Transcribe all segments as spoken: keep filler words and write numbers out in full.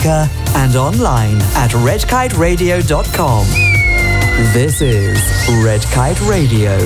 speaker and online at red kite radio dot com. This is Red Kite Radio.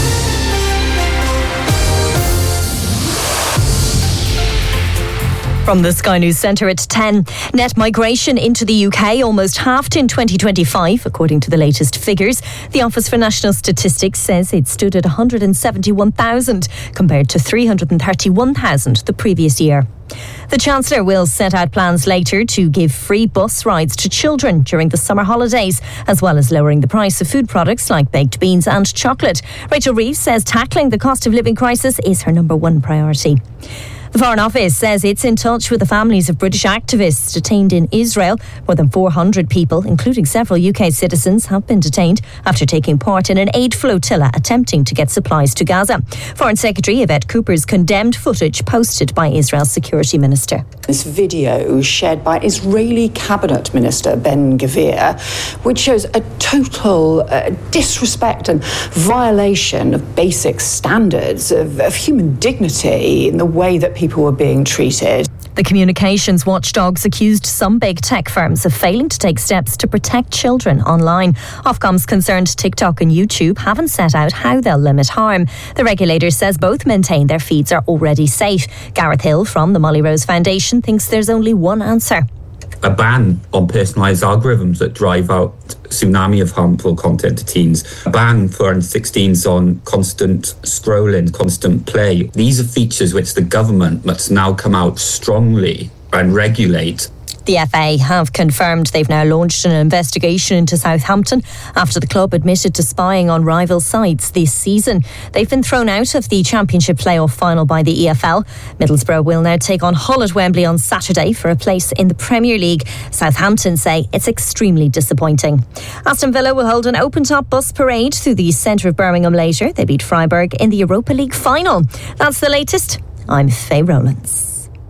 From the Sky News Centre at ten. Net migration into the U K almost halved in twenty twenty-five, according to the latest figures. The Office for National Statistics says it stood at one hundred seventy-one thousand, compared to three hundred thirty-one thousand the previous year. The Chancellor will set out plans later to give free bus rides to children during the summer holidays, as well as lowering the price of food products like baked beans and chocolate. Rachel Reeves says tackling the cost of living crisis is her number one priority. The Foreign Office says it's in touch with the families of British activists detained in Israel. More than four hundred people, including several U K citizens, have been detained after taking part in an aid flotilla attempting to get supplies to Gaza. Foreign Secretary Yvette Cooper's condemned footage posted by Israel's security minister. This video shared by Israeli cabinet minister Ben Gvir, which shows a total uh, disrespect and violation of basic standards of, of human dignity in the way that people People were being treated. The communications watchdogs accused some big tech firms of failing to take steps to protect children online. Ofcom's concerned TikTok and YouTube haven't set out how they'll limit harm. The regulator says both maintain their feeds are already safe. Gareth Hill from the Molly Rose Foundation thinks there's only one answer. A ban on personalised algorithms that drive out tsunami of harmful content to teens. A ban for under sixteens on constant scrolling, constant play. These are features which the government must now come out strongly and regulate. The F A have confirmed they've now launched an investigation into Southampton after the club admitted to spying on rival sides this season. They've been thrown out of the Championship playoff final by the E F L. Middlesbrough will now take on Hull at Wembley on Saturday for a place in the Premier League. Southampton say it's extremely disappointing. Aston Villa will hold an open-top bus parade through the centre of Birmingham later. They beat Freiburg in the Europa League final. That's the latest. I'm Faye Rowlands.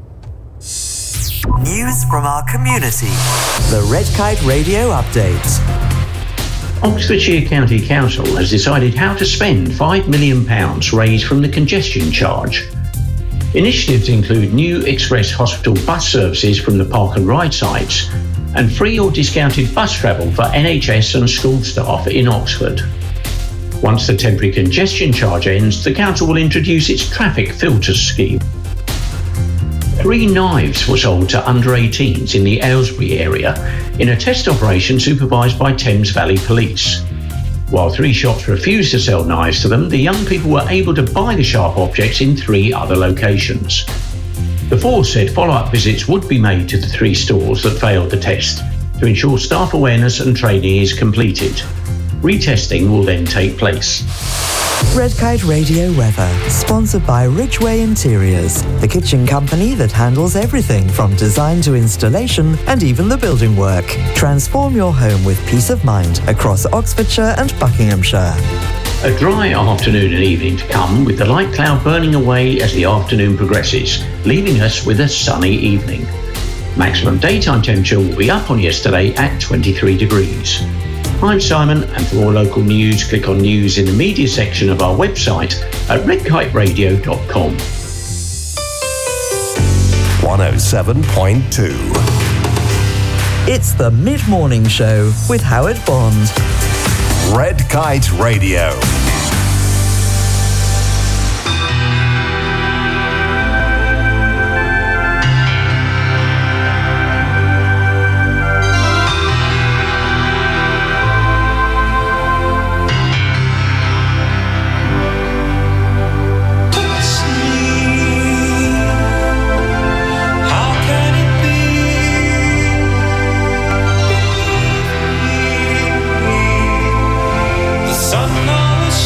News from our community. The Red Kite Radio Update. Oxfordshire County Council has decided how to spend five million pounds raised from the congestion charge. Initiatives include new express hospital bus services from the park and ride sites and free or discounted bus travel for N H S and school staff in Oxford. Once the temporary congestion charge ends, the council will introduce its traffic filters scheme. Three knives were sold to under eighteens in the Aylesbury area in a test operation supervised by Thames Valley Police. While three shops refused to sell knives to them, the young people were able to buy the sharp objects in three other locations. The force said follow-up visits would be made to the three stores that failed the test to ensure staff awareness and training is completed. Retesting will then take place. Red Kite Radio weather, sponsored by Ridgeway Interiors, the kitchen company that handles everything from design to installation and even the building work. Transform your home with peace of mind across Oxfordshire and Buckinghamshire. A dry afternoon and evening to come, with the light cloud burning away as the afternoon progresses, leaving us with a sunny evening. Maximum daytime temperature will be up on yesterday at twenty-three degrees. I'm Simon, and for more local news, click on News in the Media section of our website at red kite radio dot com. one oh seven point two. It's the Mid-Morning Show with Howard Bond. Red Kite Radio. Sun always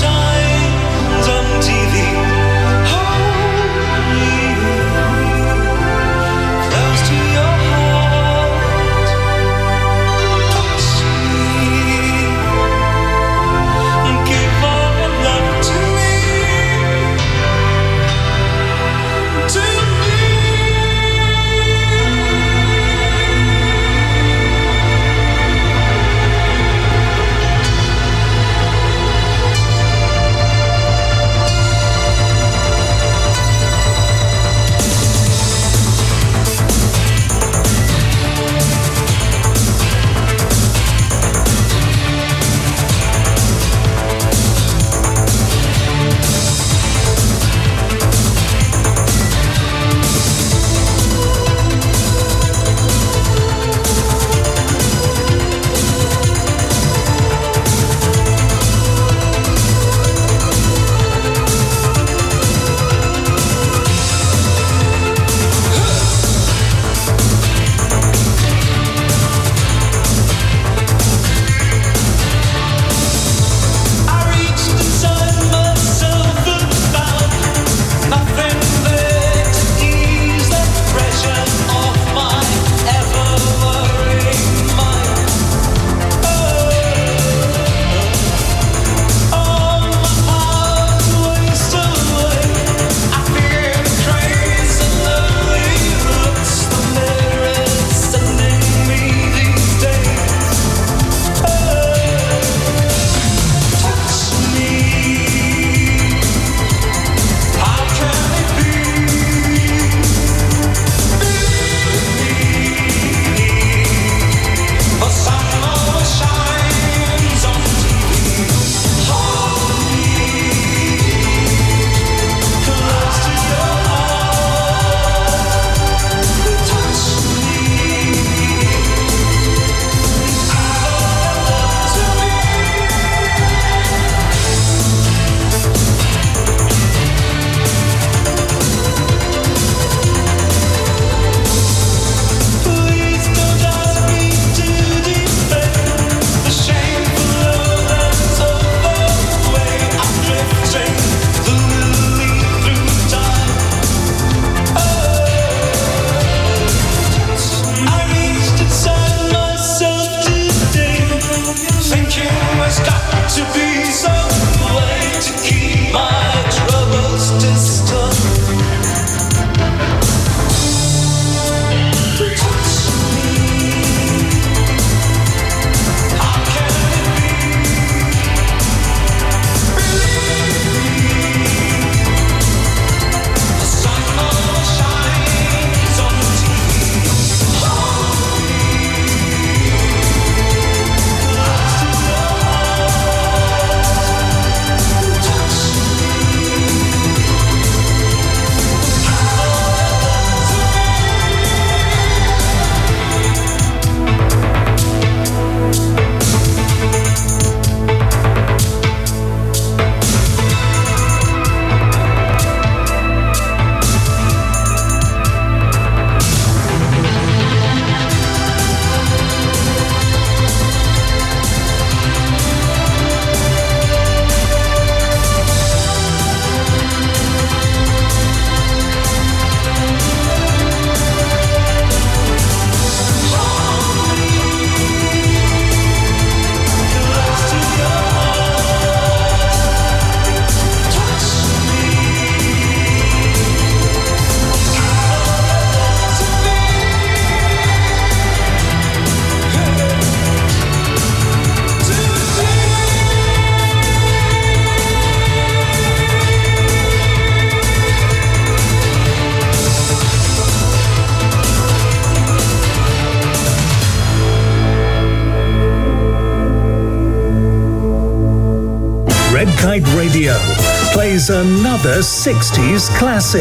Kite Radio plays another sixties classic.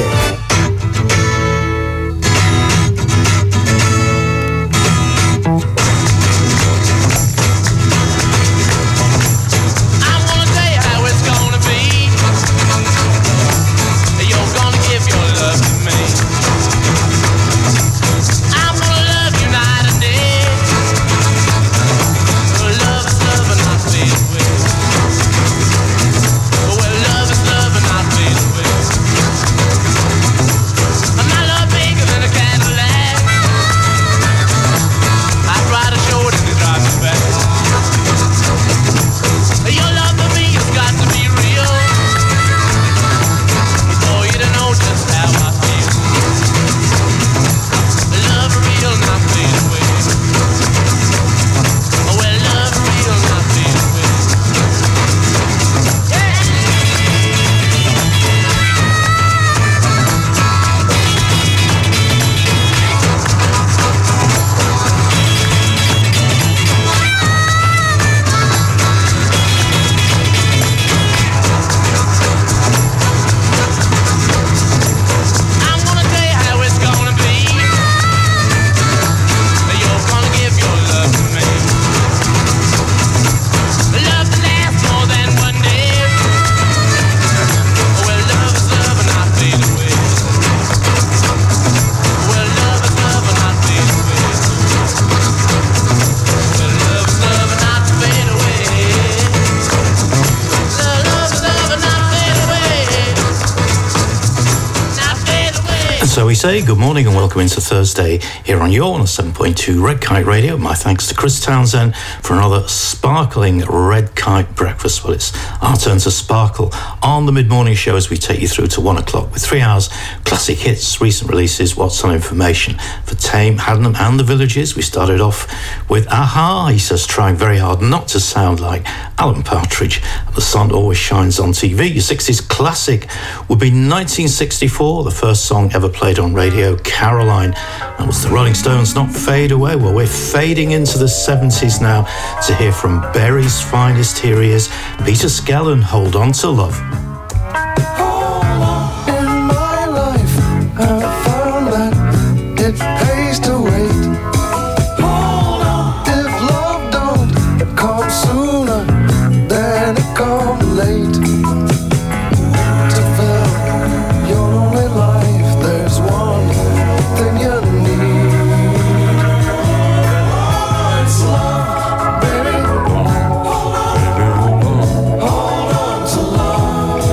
So we say good morning and welcome into Thursday here on your one oh seven point two Red Kite Radio. My thanks to Chris Townsend for another sparkling Red Kite breakfast. Well, it's our turn to sparkle on the mid-morning show as we take you through to one o'clock with three hours classic hits, recent releases, what's on information for Tame, Haddenham and the Villages. We started off with Aha. He says trying very hard not to sound like Alan Partridge. The sun always shines on T V. Your sixties classic would be nineteen sixty-four, the first song ever played on radio, Caroline. That was the Rolling Stones, Not Fade Away. Well, we're fading into the seventies now to hear from Berry's finest. Here he is, Peter Skellern, Hold On to Love. In my life, I found that it pays to wait. If love don't come sooner, then it comes late. To fill your lonely life, there's one thing you need. It's love, baby. Hold on to love.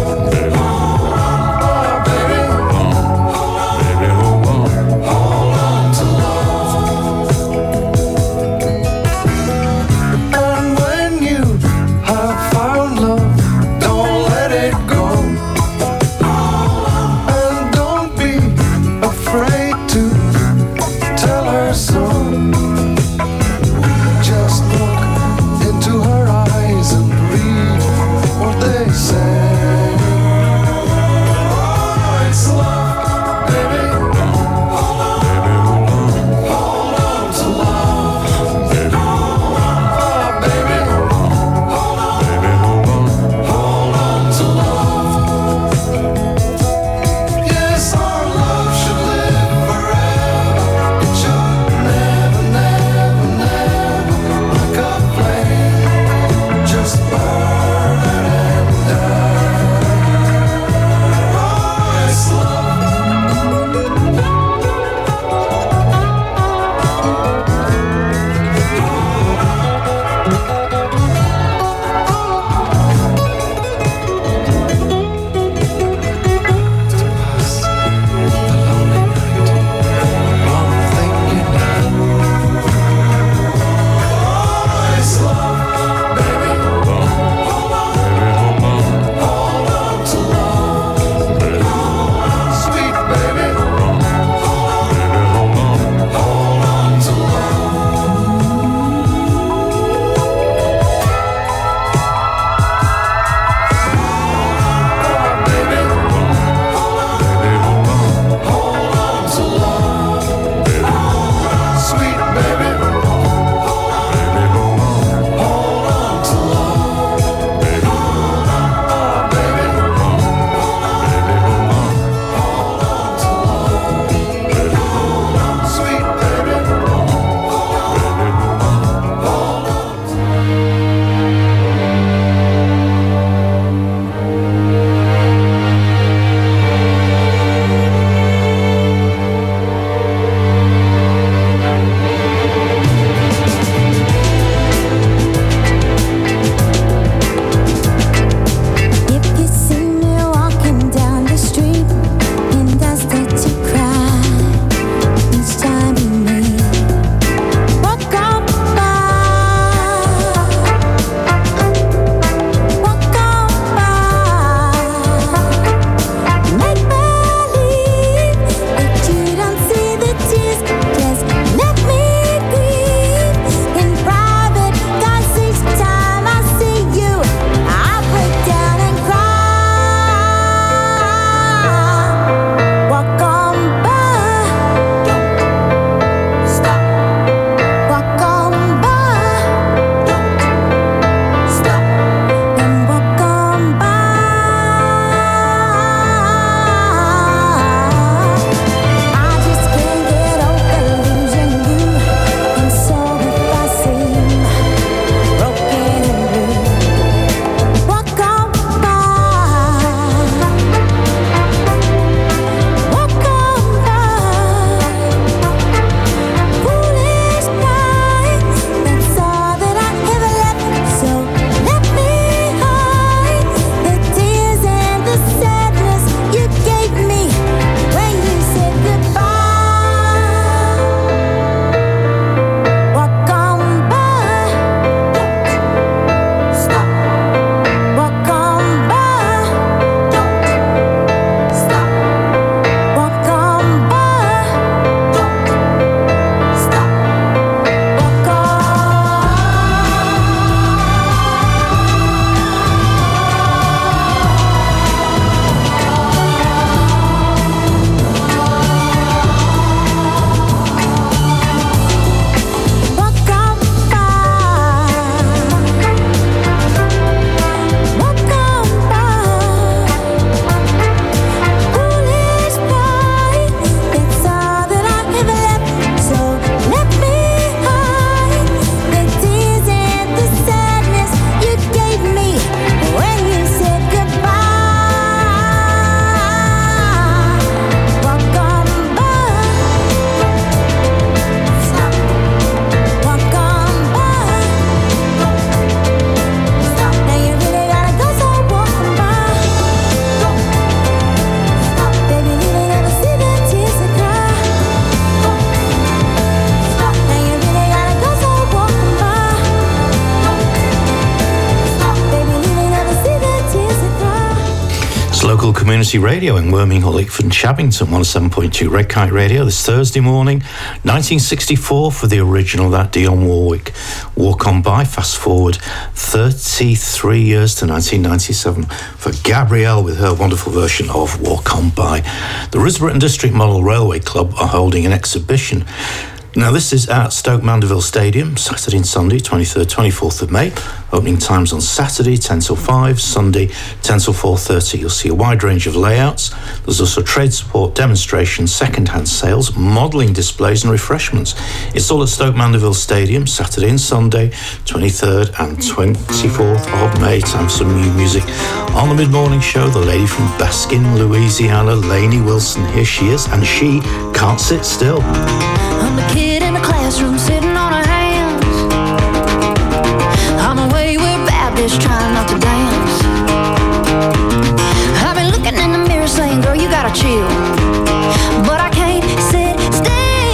Community Radio in Worming, Hollingford and Shabbington, one oh seven point two Red Kite Radio this Thursday morning, nineteen sixty-four for the original, that Dionne Warwick, Walk On By. Fast forward thirty-three years to nineteen ninety-seven for Gabrielle with her wonderful version of Walk On By. The Risborough District Model Railway Club are holding an exhibition. Now, this is at Stoke Mandeville Stadium, Saturday and Sunday, twenty-third, twenty-fourth of May. Opening times on Saturday, ten till five, Sunday, ten till four thirty. You'll see a wide range of layouts. There's also trade support, demonstrations, second-hand sales, modelling displays and refreshments. It's all at Stoke Mandeville Stadium, Saturday and Sunday, twenty-third and twenty-fourth of May. Time for some new music. On the mid-morning show, the lady from Baskin, Louisiana, Lainey Wilson. Here she is, and she can't sit still. I'm a kid in the classroom sitting on her hands. I'm a wayward Baptist trying not to dance. I've been looking in the mirror saying, girl, you gotta chill. But I can't sit still.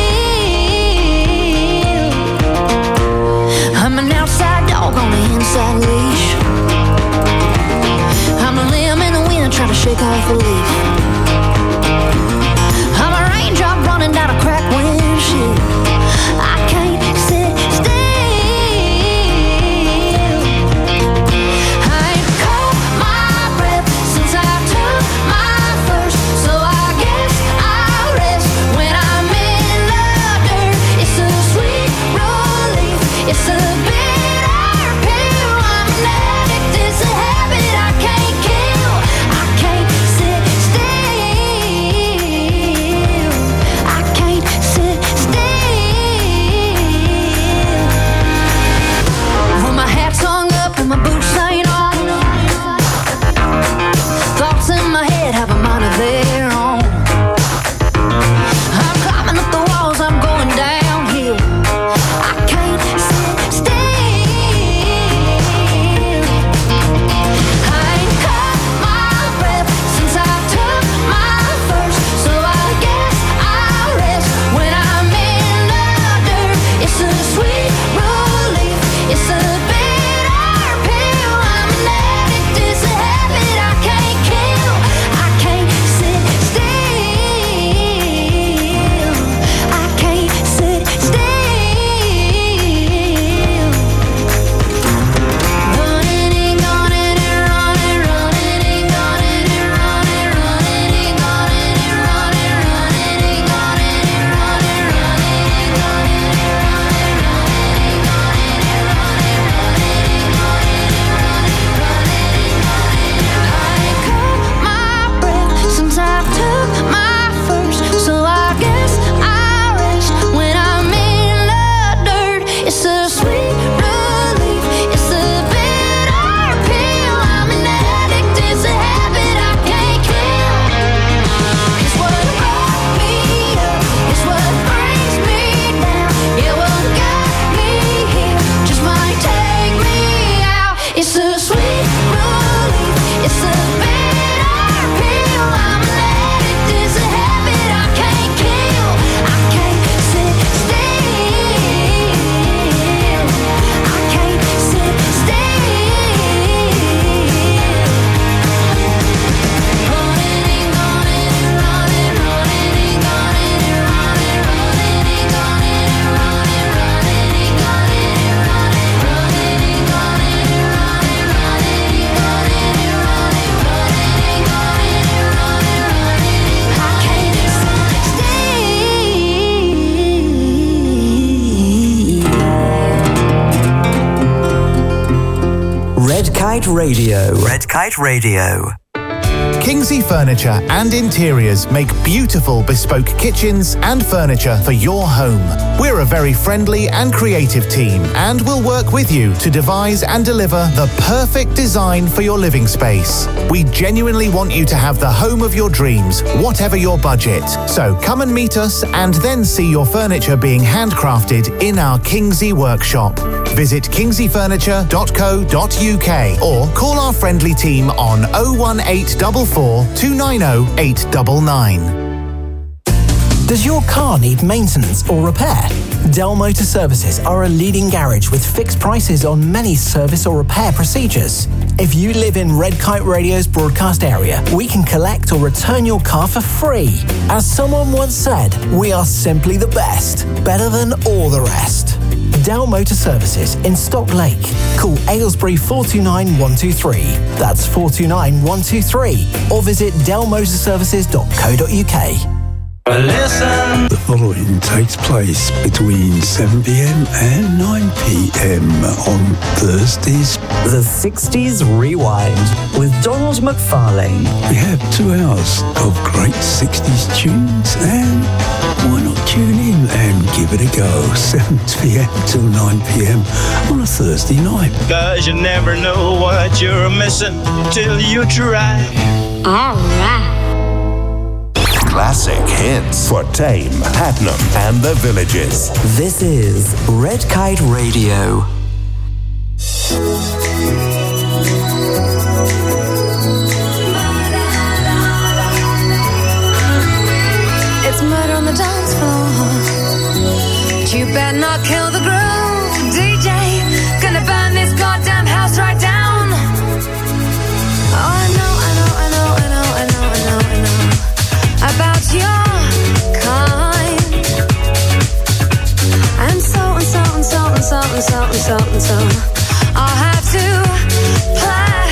I'm an outside dog on the inside leash. I'm a limb in the wind trying to shake off a leaf. I'm a raindrop running down a cracked windshield. I can't sit still. I ain't caught my breath since I took my first, so I guess I'll rest when I'm in the dirt. It's a sweet relief. It's a bitter pill. I'm an addict. It's a habit I can't kill. I can't sit still. I can't sit still. When my hat's hung up and my boots ain't on, thoughts in my head have a mind of their own. I'm climbing up the walls, I'm going downhill. I can't sit still. I ain't caught my breath since I took my first, so I guess I'll rest when I'm in the dirt. It's a sweet relief. It's a bitter pill. I'm an addict. It's a habit I can't kill. I can't sit still. I can't sit still. Running and gunning and running, running and gunning and running, running and gunning and running, running and gunning and running, running and gunning and running, running and gunning and running, running and gunning and running, running and gunning. I ain't caught my breath since I took my first, so I guess I'll rest when I'm in the dirt. It's a sweet relief. It's a bitter pill. I'm an addict. It's a habit I can't kill. It's what brought me up. It's what brings me down. Yeah, what got me here just might take me out. It's a sweet relief. It's a bitter pill. I'm an addict. It's a habit I can't kill. I can't sit still. I can't sit still. Running and gunning and running, running and gunning and running, running and gunning and running, running and gunning and running, running and gunning and running, running and gunning and running, running and gunning and running, running. I can't sit still. Red Kite Radio. Red Kite Radio. Kingsley Furniture and Interiors make beautiful bespoke kitchens and furniture for your home. We're a very friendly and creative team and will work with you to devise and deliver the perfect design for your living space. We genuinely want you to have the home of your dreams, whatever your budget. So come and meet us and then see your furniture being handcrafted in our Kingsley workshop. Visit kingsley furniture dot co dot uk or call our friendly team on oh one eight four four, two nine oh, eight nine nine. Does your car need maintenance or repair? Dell Motor Services are a leading garage with fixed prices on many service or repair procedures. If you live in Red Kite Radio's broadcast area, we can collect or return your car for free. As someone once said, we are simply the best, better than all the rest. Dell Motor Services in Stock Lake. Call Aylesbury four two nine one two three. That's four two nine one two three. Or visit dell motor services dot co dot uk. Listen. The following takes place between seven p.m. and nine p.m. on Thursdays. The sixties Rewind with Donald McFarlane. We have two hours of great sixties tunes, and why not tune in and give it a go? seven p.m. till nine p.m. on a Thursday night. Cause you never know what you're missing till you try. All right. Classic hits for Tame, Hatnam, and the Villages. This is Red Kite Radio. It's murder on the dance floor. But you better not kill the groove, D J. Gonna burn this goddamn house right down. Oh, I know, I know, I know, I know, I know, I know, I know about your kind. And so and so and so and so and so and so and so I'll have to play.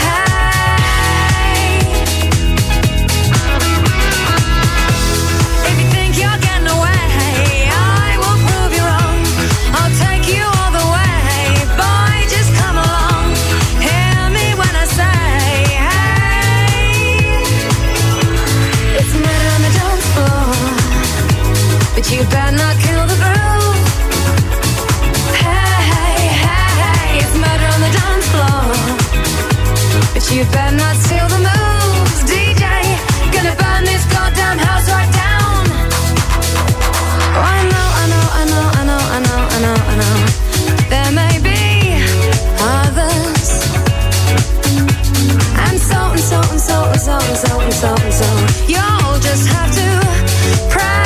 If you think you're getting away, I will prove you wrong. I'll take you all the way. Boy, just come along. Hear me when I say, hey. It's murder on the dance floor, but you better not kill the groove. Hey, hey, hey, it's murder on the dance floor, but you better not steal the moves, D J. Gonna burn this goddamn house right down. Oh, I know, I know, I know, I know, I know, I know, I know. There may be others, and so and so and so and so and so and so and so. You'll just have to pray.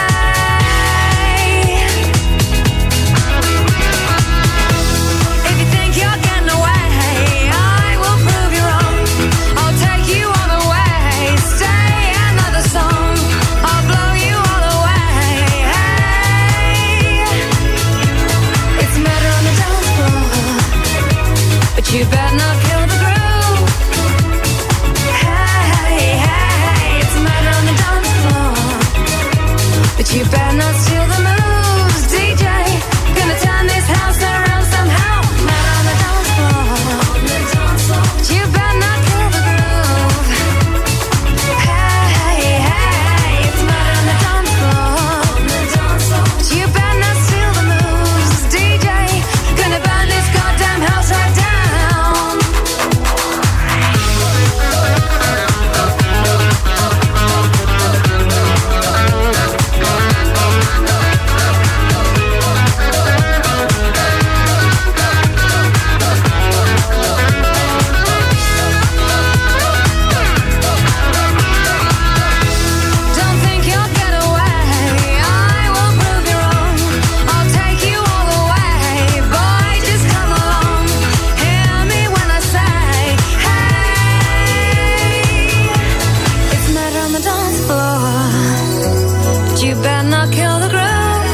If you think you're getting away, I will prove you wrong. I'll take you all the way. Stay another song, I'll blow you all away. Hey, it's murder on the dance floor, but you better not kill the groove. Hey, hey, it's murder on the dance floor, but you better not steal the moves, D J. Gonna turn this house around somehow. Murder on the dance floor, but you better not kill the groove. Hey, hey, it's murder on the dance floor, but you better not steal the moves, D J. Gonna burn this goddamn house right down. Don't think you'll get away, I will prove you wrong. I'll take you all the way. Boy, just come along. Hear me when I say, hey. It's murder on the dance floor, but you better not kill the groove.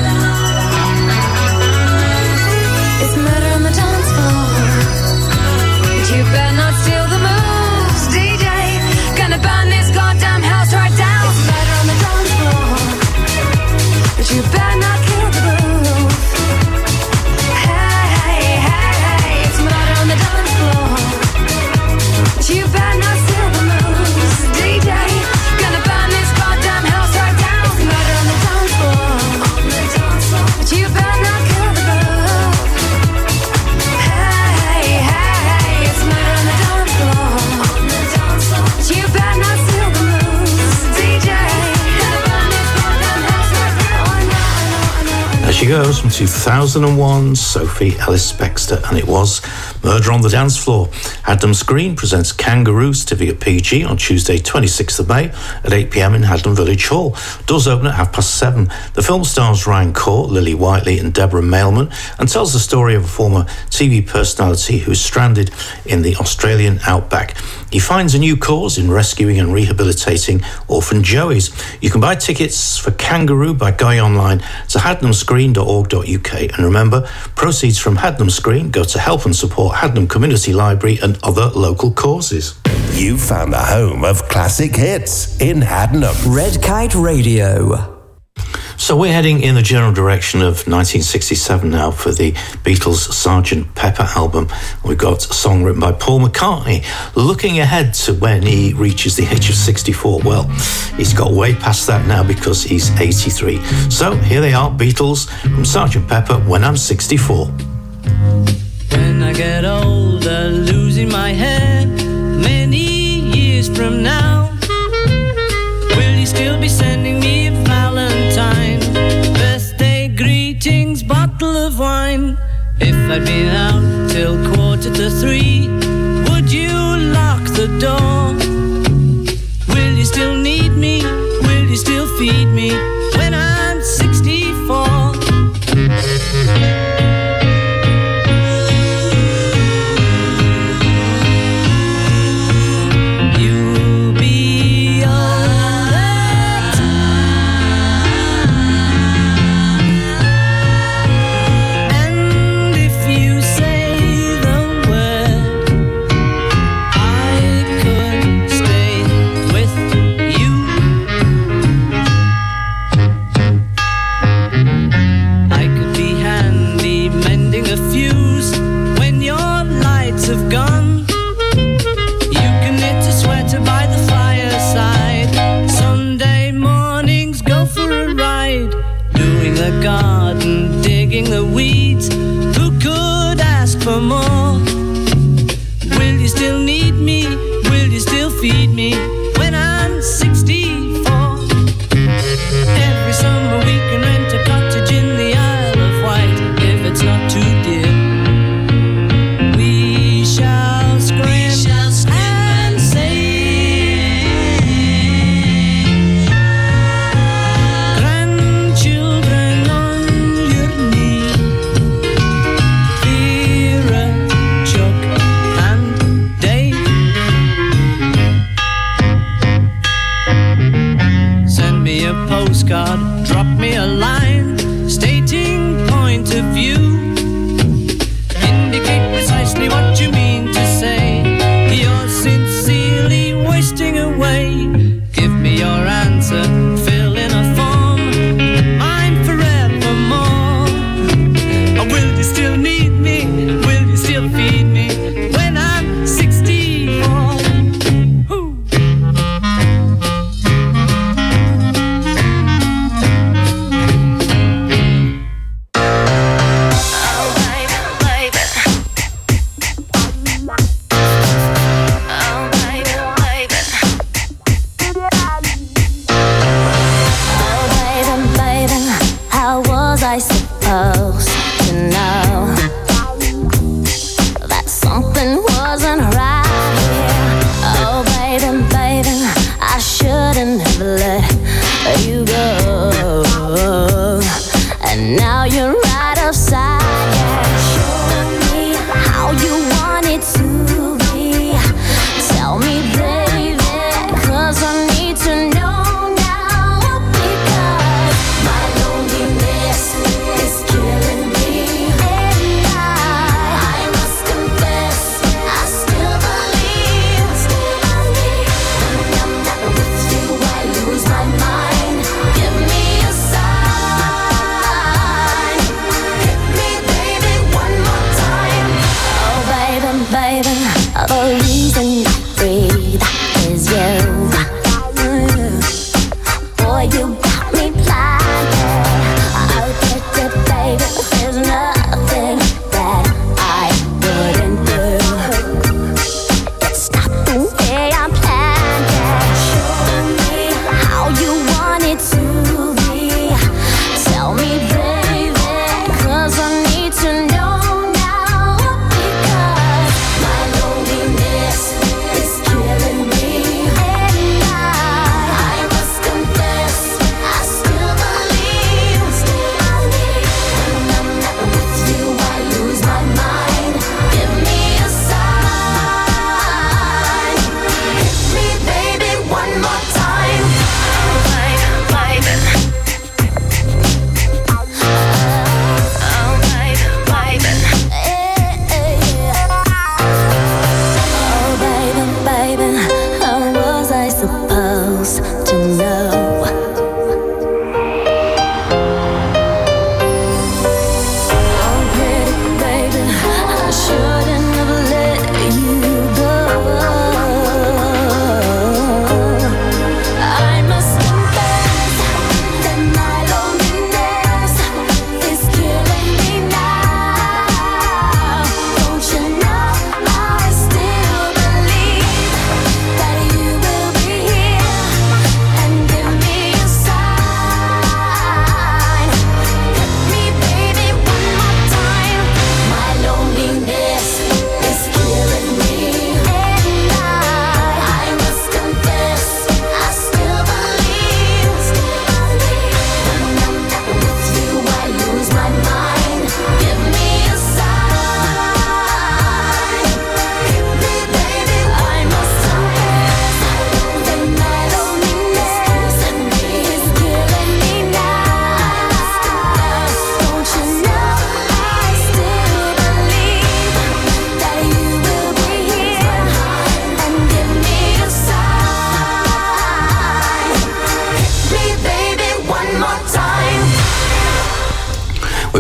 It's murder on the dance floor, but you better not steal the moves, D J. Gonna burn this goddamn house right down. It's murder on the dance floor, but you better not kill the groove. Hey, hey, hey, it's murder on the dance floor, but you better not steal the moves, D J. Gonna burn this goddamn house right down. It's murder on the dance floor, but you better not kill the groove. Hey, hey, hey, it's murder on the dance floor. she goes from two thousand one, Sophie Ellis-Bextor, and it was Murder on the Dance Floor. Hadlam's Green presents Kangaroo, certificate P G, on Tuesday twenty-sixth of May at eight p m in Hadlam Village Hall. Doors open at half past seven. The film stars Ryan Court, Lily Whiteley and Deborah Mailman and tells the story of a former T V personality who's stranded in the Australian outback. He finds a new cause in rescuing and rehabilitating orphan joeys. You can buy tickets for Kangaroo by going online to hadlam screen dot org dot u k. And remember, proceeds from Hadlam Screen go to help and support Hadlam Community Library and other local causes. You found the home of classic hits in Hadlam. Red Kite Radio. So we're heading in the general direction of nineteen sixty-seven now for the Beatles' Sergeant Pepper album. We've got a song written by Paul McCartney, looking ahead to when he reaches the age of sixty-four. Well, he's got way past that now because he's eighty-three. So here they are, Beatles from Sergeant Pepper, When I'm sixty-four. When I get older, losing my hair, many years from now, will you still be sending me a Valentine, birthday greetings, bottle of wine? If I'd been out till quarter to three, would you lock the door? Will you still need me? Will you still feed me when I'm sixty-four?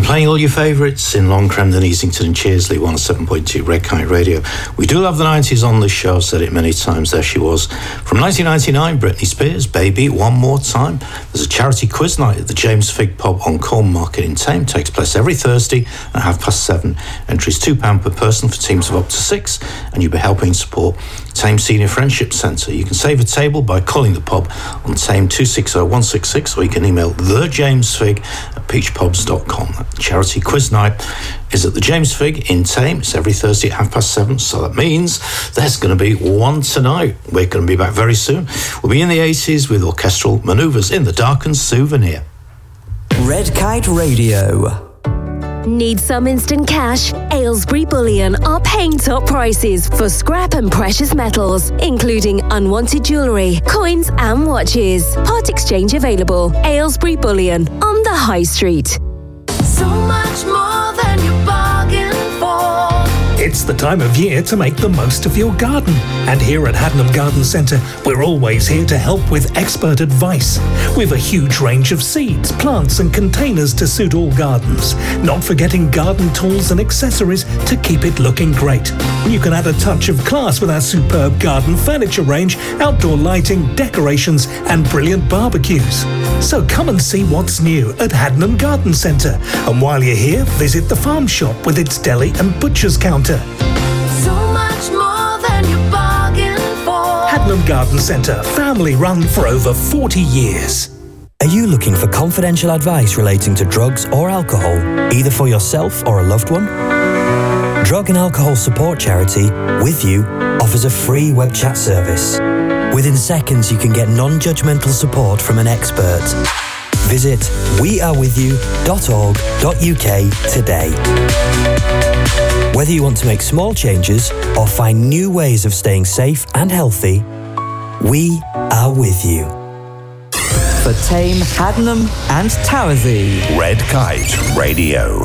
We're playing all your favourites in Long Crendon, Easington and Cheersley, one oh seven point two Red Kite Radio. We do love the nineties on this show. I've said it many times. There she was. From nineteen ninety-nine, Britney Spears, Baby, One More Time. There's a charity quiz night at the James Figg Pub on Corn Market in Tame. Takes place every Thursday at half past seven. Entries two pounds per person for teams of up to six, and you'll be helping support Tame Senior Friendship Centre. You can save a table by calling the pub on Tame two six zero one six six, or you can email the James Figg at peach pubs dot com. Charity quiz night is at the James Figg in Tame. It's every Thursday at half past seven, so that means there's going to be one tonight. We're going to be back very soon. We'll be in the eighties with orchestral manoeuvres in the Darkened Souvenir. Red Kite Radio. Need some instant cash? Aylesbury Bullion are paying top prices for scrap and precious metals, including unwanted jewellery, coins and watches. Part exchange available. Aylesbury Bullion on the High Street. So much more than you bargained for. It's the time of year to make the most of your garden. And here at Haddenham Garden Centre, we're always here to help with expert advice. We've a huge range of seeds, plants and containers to suit all gardens. Not forgetting garden tools and accessories to keep it looking great. You can add a touch of class with our superb garden furniture range, outdoor lighting, decorations and brilliant barbecues. So come and see what's new at Haddenham Garden Centre. And while you're here, visit the farm shop with its deli and butcher's counter. So much more than you bargained for. Haddenham Garden Centre, family run for over forty years. Are you looking for confidential advice relating to drugs or alcohol, either for yourself or a loved one? Drug and Alcohol Support Charity, With You, offers a free web chat service. Within seconds, you can get non-judgmental support from an expert. Visit we are with you dot org dot U K today. Whether you want to make small changes or find new ways of staying safe and healthy, we are with you. For Tame, Haddenham and Towersey. Red Kite Radio.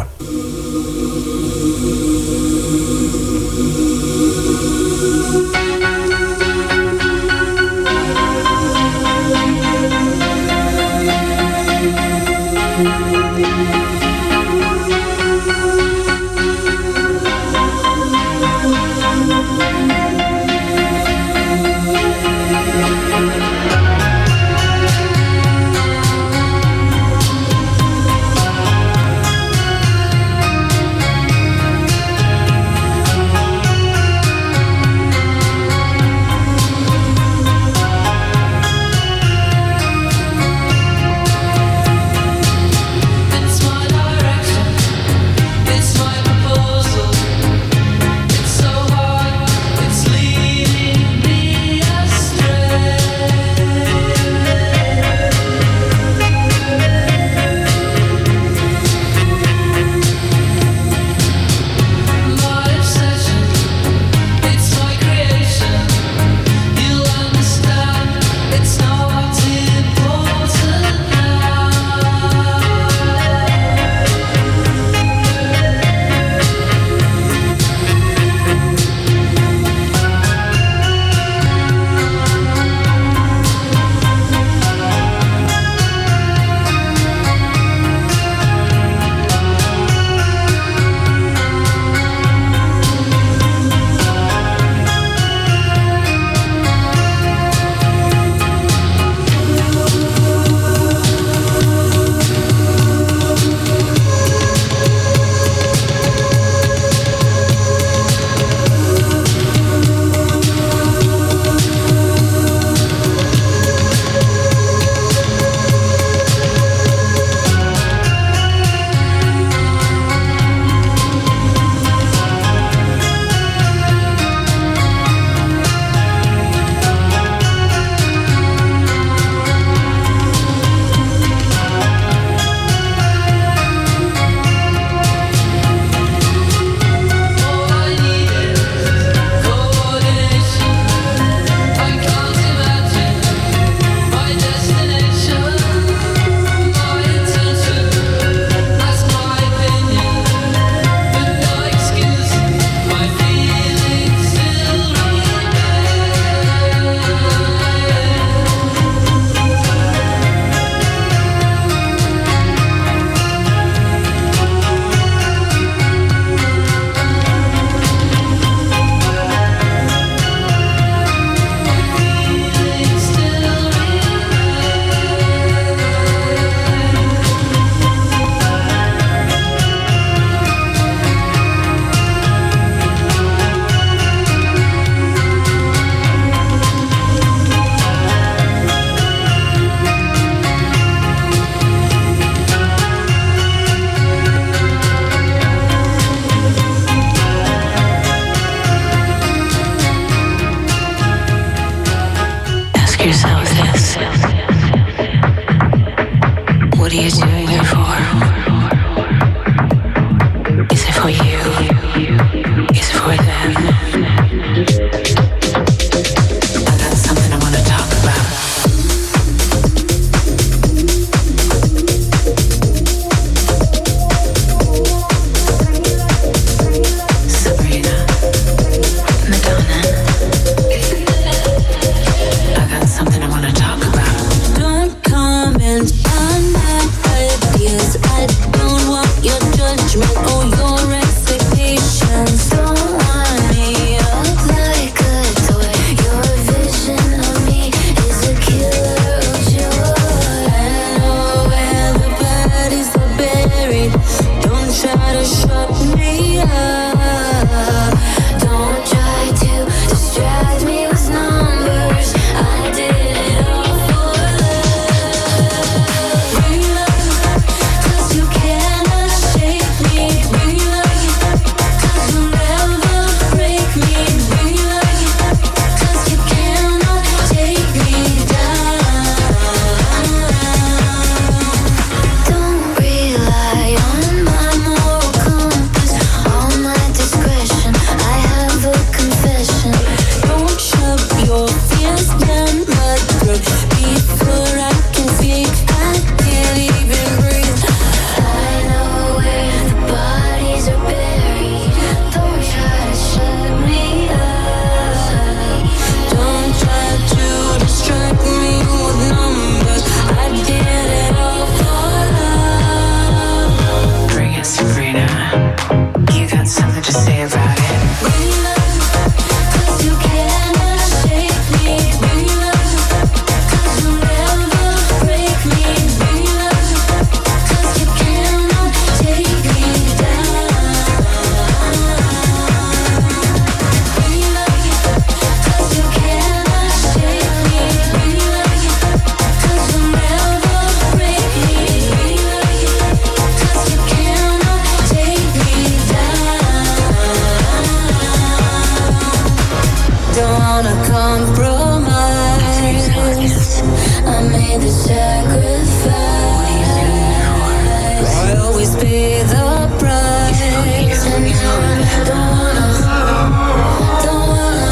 wanna compromise. I made the sacrifice. I always pay the price. And now I don't wanna, don't wanna.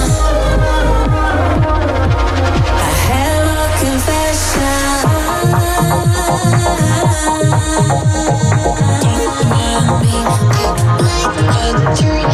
I have a confession. Don't mind me like a dream.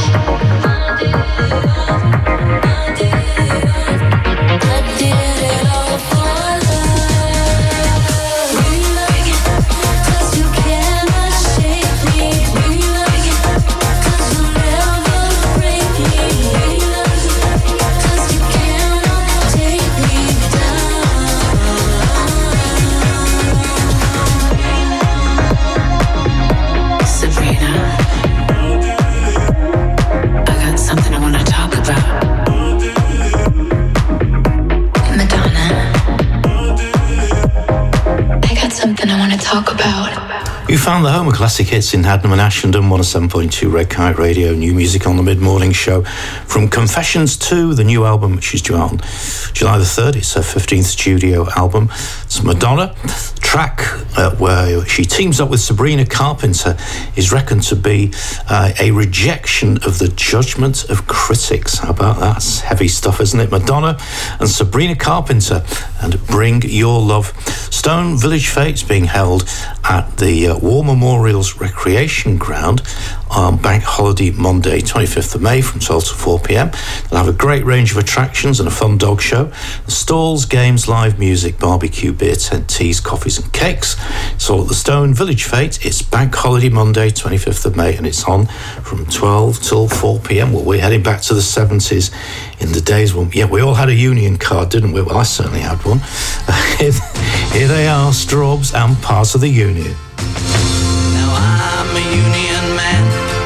Talk about. You found the home of classic hits in Hadnam and Ashenden, one oh seven point two Red Kite Radio, new music on the mid-morning show. From Confessions two, the new album, which is due out on July the third, it's her fifteenth studio album. It's Madonna. The track uh, where she teams up with Sabrina Carpenter is reckoned to be uh, a rejection of the judgment of critics. How about that? It's heavy stuff, isn't it? Madonna and Sabrina Carpenter and Bring Your Love. Stone Village Fate's being held at the uh, War Memorials Recreation Ground on Bank Holiday Monday, twenty-fifth of May from twelve to four p.m. They'll have a great range of attractions and a fun dog show. The stalls, games, live music, barbecue, beer tent, teas, coffees and cakes. It's all at the Stone Village Fete. It's Bank Holiday Monday, twenty-fifth of May, and it's on from twelve till four p.m. Well, we're heading back to the seventies in the days when, yeah, we all had a union card, didn't we? Well, I certainly had one. Here they are, Strawbs and Parts of the Union. Now I'm a union man,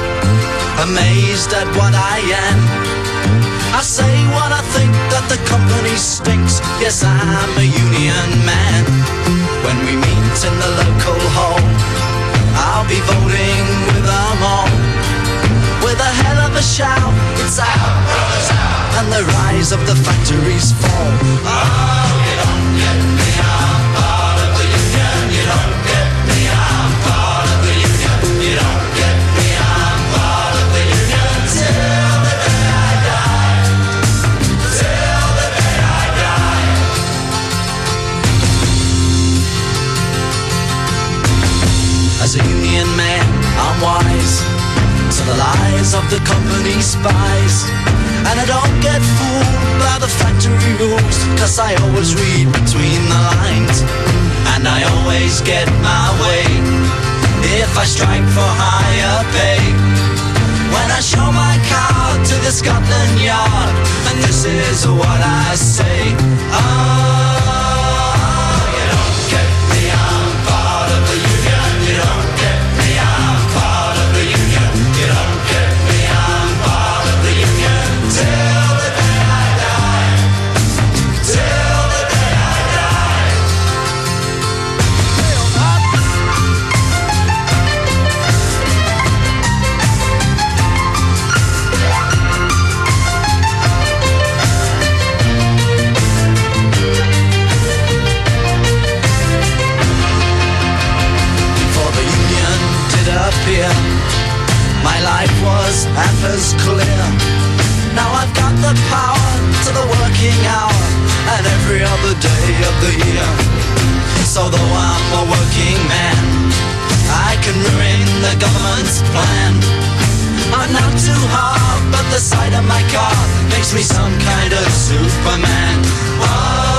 amazed at what I am. I say what I think, that the company stinks. Yes, I'm a union man. When we meet in the local hall, I'll be voting with them all. With a hell of a shout, it's out, brothers out, and the rise of the factories fall. Oh, you don't get me, I'm part of the union. You don't get me, I'm part of the union. You don't get me, I'm part of the union. Till the day I die. Till the day I die. As a union man, I'm wise to the lies of the company spies, and I don't get fooled by the factory rules, cause I always read between the lines, and I always get my way if I strike for higher pay. When I show my card to the Scotland Yard, and this is what I say: oh, you don't get me, I'm part of the union. You don't get me, I'm part of the union. You don't get me, I'm part of the union. Till the day I die. Till the day I die. Before the union did appear, my life was half as clear. Now I've got the power to the working hour and every other day of the year. So though I'm a working man, I can ruin the government's plan. I'm not too hard, but the sight of my car makes me some kind of Superman. Oh,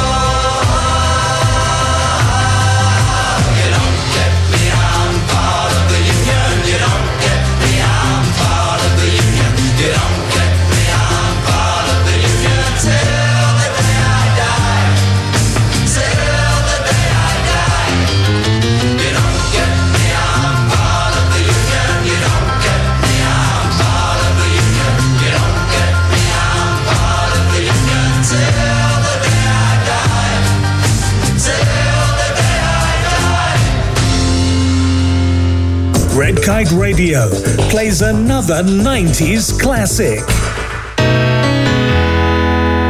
you don't get me, I'm part of the union. You don't get me, I'm part of the union. You don't get me, I'm part of the union. Till the day I die. Till the day I die. You don't get me, I'm part of the union. You don't get me, I'm part of the union. You don't get me, I'm part of the union. Till the day I die. Till the day I die. Red Kite Radio plays another nineties classic.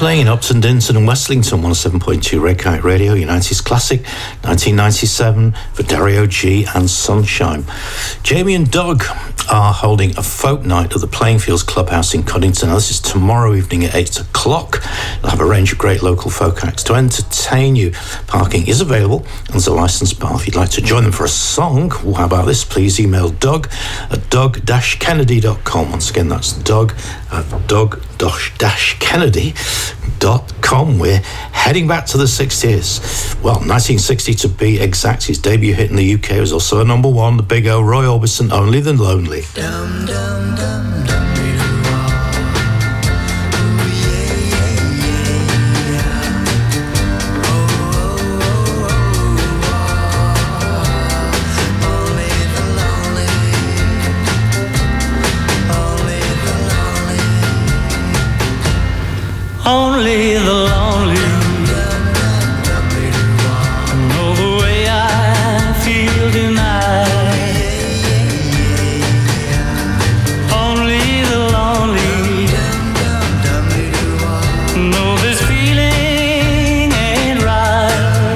playing in Upton, Dinton and Westlington, one oh seven point two Red Kite Radio, United's Classic, nineteen ninety-seven, for Dario G and Sunshine. Jamie and Doug are holding a folk night at the Playing Fields Clubhouse in Cuddington. Now, this is tomorrow evening at eight o'clock. They'll have a range of great local folk acts to entertain you. Parking is available and there's a licensed bar. If you'd like to join them for a song, well, how about this? Please email Doug at doug dash kennedy dot com. Once again, that's Doug at doug dash kennedy dot com. We're heading back to the sixties. Well, nineteen sixty to be exact. His debut hit in the U K was also a number one. The Big O, Roy Orbison, Only the Lonely. Dum, dum, dum, dum. Only the lonely know the way I feel tonight. Only the lonely know this feeling ain't right.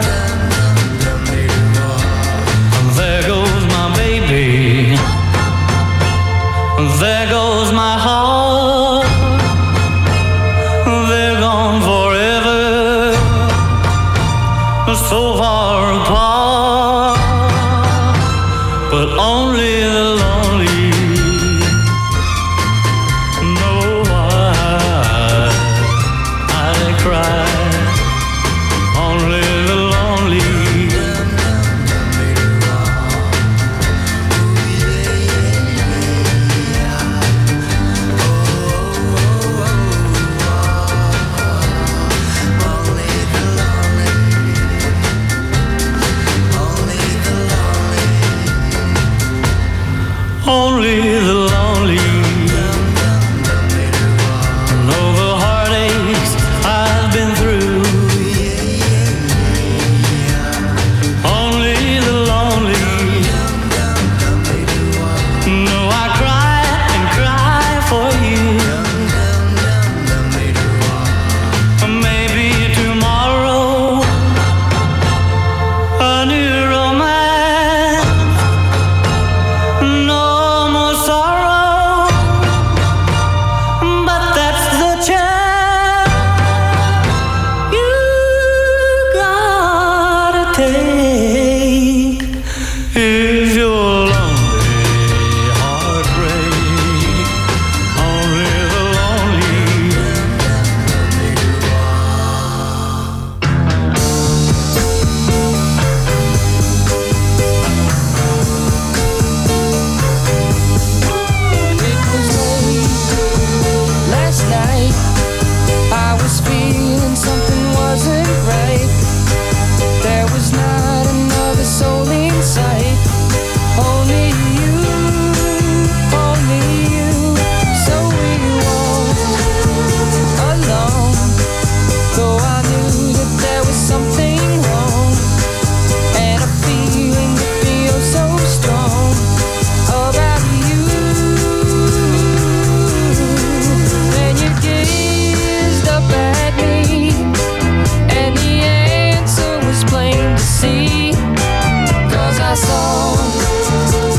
There goes my baby, there goes my heart. So far apart, but only the lonely know why I cry. Only the lonely. Only the lonely know the heartaches I've been through. Only the lonely know I cry and cry for you. Maybe tomorrow a new romance. No. See, 'cause I saw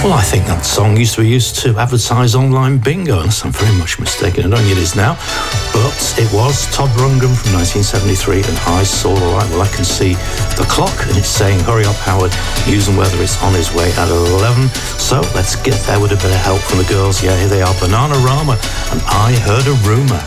Well, I think that song used to be used to advertise online bingo, unless I'm very much mistaken. I don't think it is now. But it was Todd Rundgren from nineteen seventy-three, and I Saw the Light. Well, I can see the clock, and it's saying, hurry up, Howard. News and weather is on his way at eleven. So let's get there with a bit of help from the girls. Yeah, here they are, Bananarama, and I Heard a Rumour.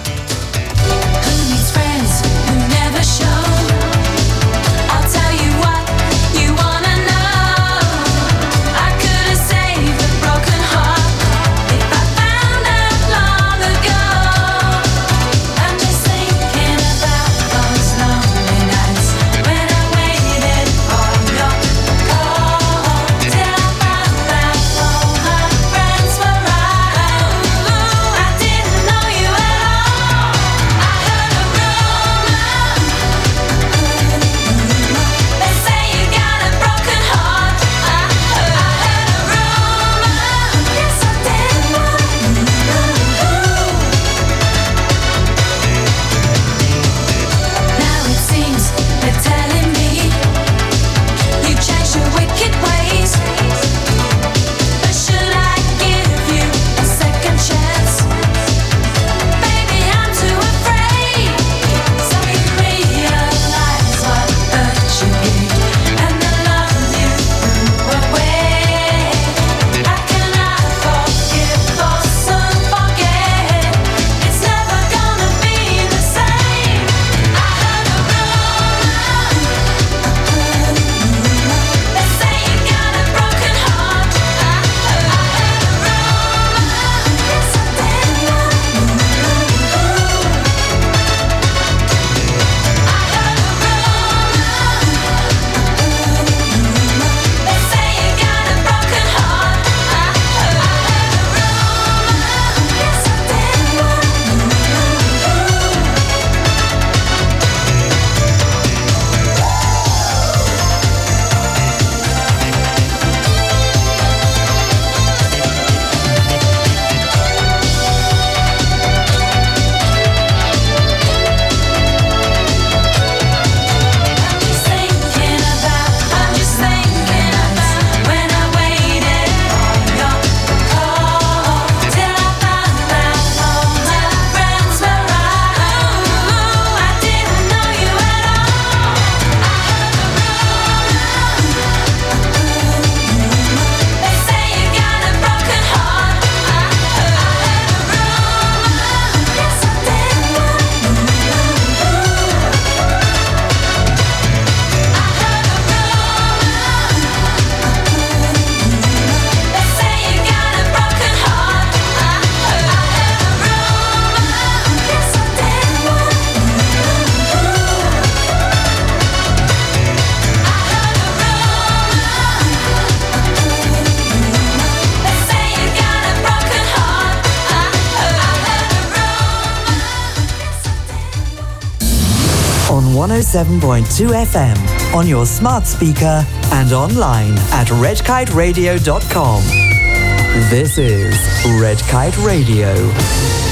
one oh seven point two F M, on your smart speaker and online at red kite radio dot com. This is Red Kite Radio.